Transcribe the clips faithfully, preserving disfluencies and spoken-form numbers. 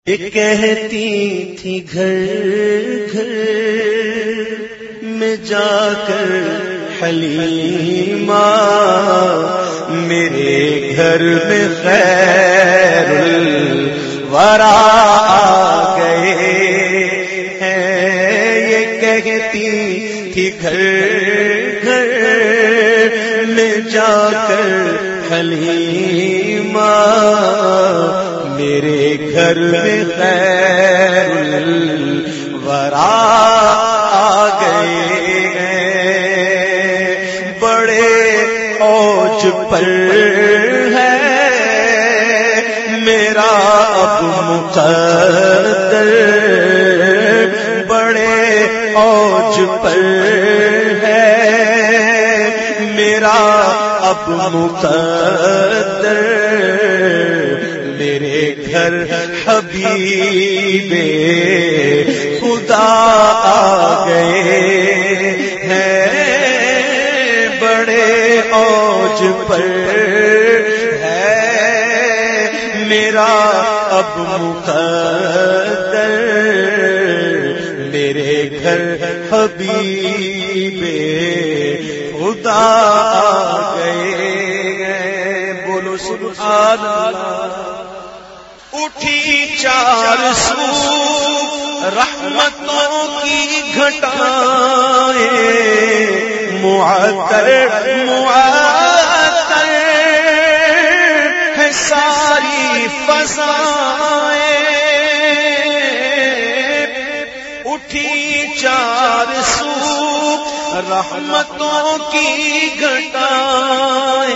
یہ کہتی تھی گھر گھر میں جا کر حلیمہ میرے گھر میں خیر الورا آ گئے ہیں. یہ کہتی تھی گھر گھر میں جا کر حلیمہ میرے گھر میں خیر الورا آ گئے ہیں. بڑے اوج پر ہے میرا اب مقدر، بڑے اوج پر ہے میرا اب مقدر. میرے گھر حبیب خدا آ گئے ہیں. بڑے اوج پر ہے میرا اب مقدر. میرے گھر حبیب خدا آ گئے ہیں. بولو سبحان اللہ. اٹھی چار سو رحمتوں کی گھٹائیں، معطر معطر ہے ساری فضائیں. اٹھی چار سو رحمتوں کی گھٹائیں،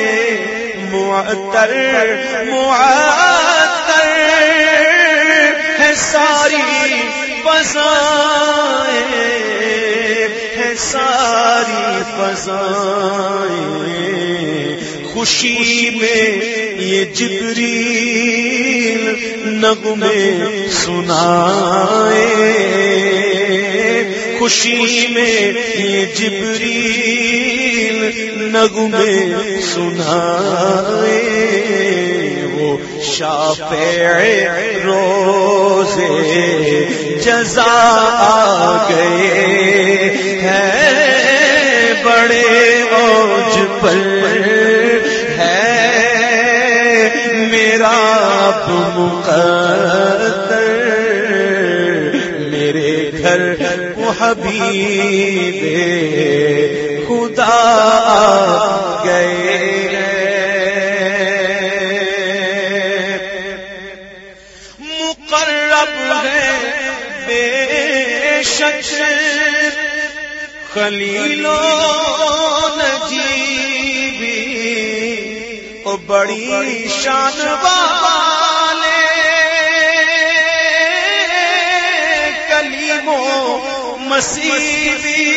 معطر معطر ہے ساری فضائیں، ہے ساری فضائیں. خوشی میں یہ جبریل نغمے سنائے، خوشی میں یہ جبریل نغمے سنائے. وہ شافع روزے جزا آ گئے ہیں. بڑے اوج پر ہے میرا اب مقدر. میرے گھر وہ حبیب خدا آ گئے. مقرب ہے بے شک خلیل و نجیبی، او بڑی شان والے کلیم و مسیبی.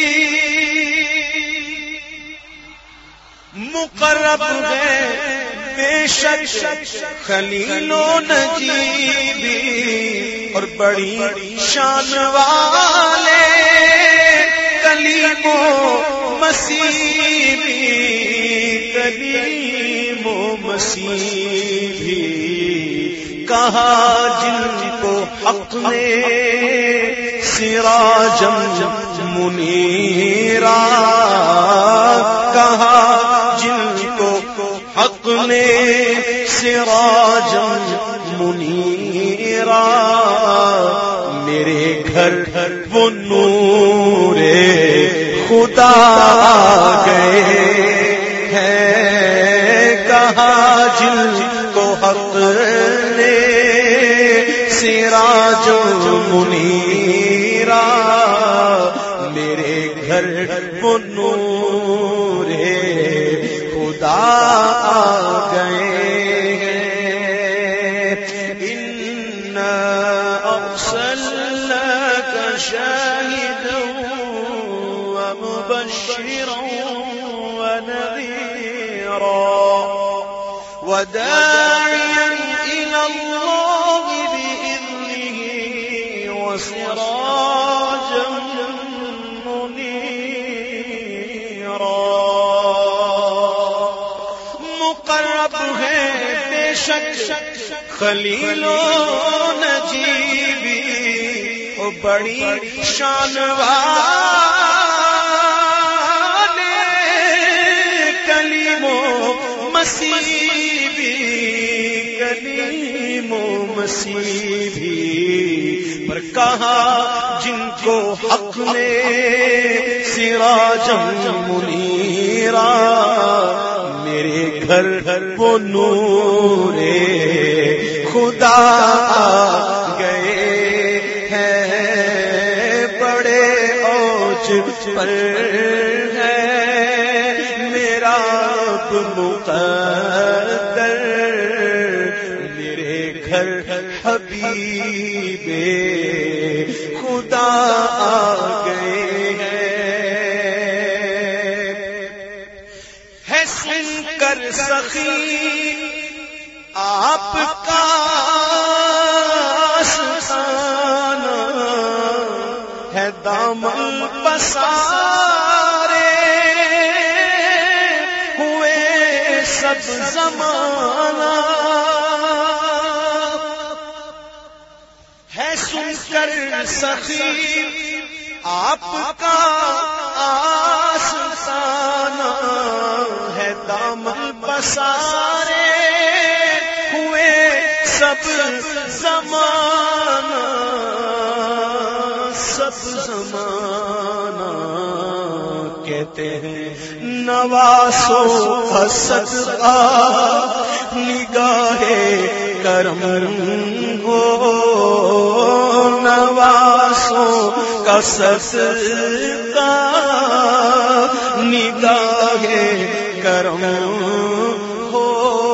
مقرب ہے بے شک خلیل و نجیبی، اور بڑی شان والے کلیم و مسیبی. کلیم و مسیبی کہا جن کو حق نے سراجم منیرا، کہا جن کو حق نے سراجم منیرا. میرے گھر وہ نور خدا آ گئے ہیں. کہا جن کو حق نے سراجم منیرا. میرے گھر وہ نور خدا آ گئے ہیں. انا ارسلناک شاہدا ومبشرا ونذیرا وداعیا الى اللہ بإذنہ وسراجا منیرا. مقرب ہے بے شک خلیل و بڑی شان والے کلیم و مسیح بھی، کلیم و مسیح بھی، پر کہا جن کو حق نے سراجا منیرا، میرے گھر وہ نور خدا گئے ہیں، بڑے اوج پر ہے میرا رب مقدر، میرے گھر حبیب خدا گئے ہیں، سن کر سخی آپ کا آستانہ ہے، دامن پسارے ہوئے سب زمانہ ہے، سن کر سخی آپ کا آستانہ ہے، دامن پسارے ہوئے سب زمانہ، سب زمانہ کہتے ہیں نواسوں کا صدقہ نگاہ کرم ہو، نواسوں کا صدقہ نگاہ کرم ہو،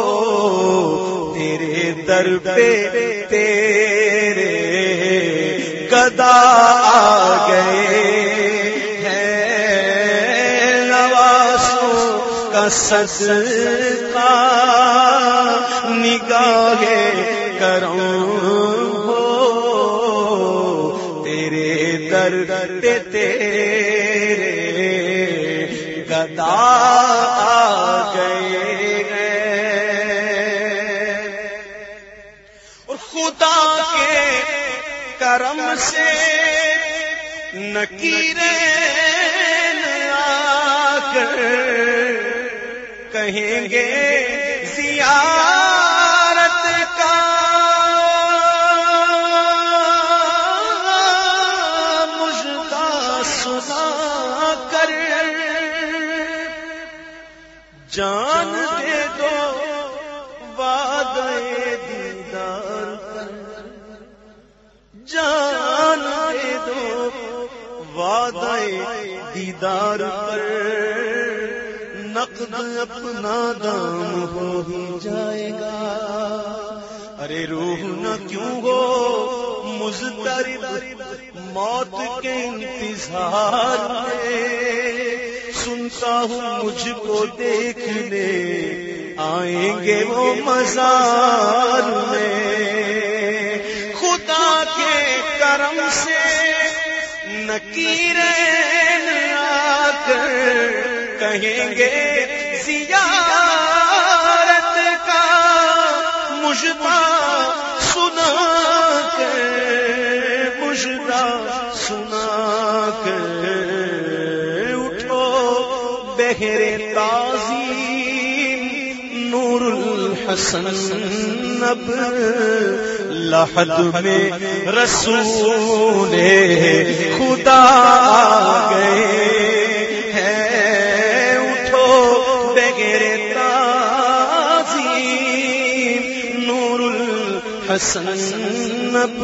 تیرے در پہ تیرے گدا آ گئے ہیں، نواسوں کا صدقہ نگاہ کرم ہو، تیرے در پہ تیرے گدا آ گئے ہیں، اور خدا کے کرم سے نکیریں آ کر کہیں گے زیارت کا مژدہ سنا کر، جان دے دو وعدہ دیدار پر، جان دے دو وعدہ دیدار پر، نقد اپنا دام ہو ہی جائے گا، ارے روح نہ کیوں ہو مضطرب موت کے انتظار میں، سنتا ہوں مجھ کو دیکھنے آئیں گے وہ مزار میں، خدا کے کرم سے نکیریں آ کر کہیں گے زیارت کا مژدہ سنا کر، مژدہ سنا کر، اٹھو بہر تعظیم نور الحسن اب لحد میں رسول خدا گئے ہیں، اٹھو بغیر تعظیم نور الحسن اب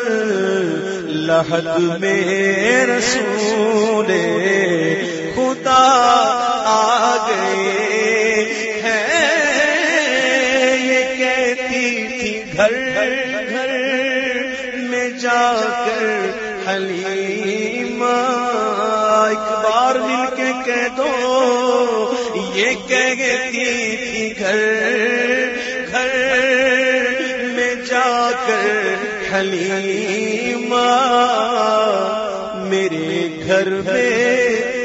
لحد میں رسول خدا آ گئے ہیں، یہ کہتی تھی گھر گھر میں جا کر حلیمہ، ایک بار مل کے کہہ دو، یہ کہتی تھی گھر گھر میں جا کر حلیمہ، میرے گھر میں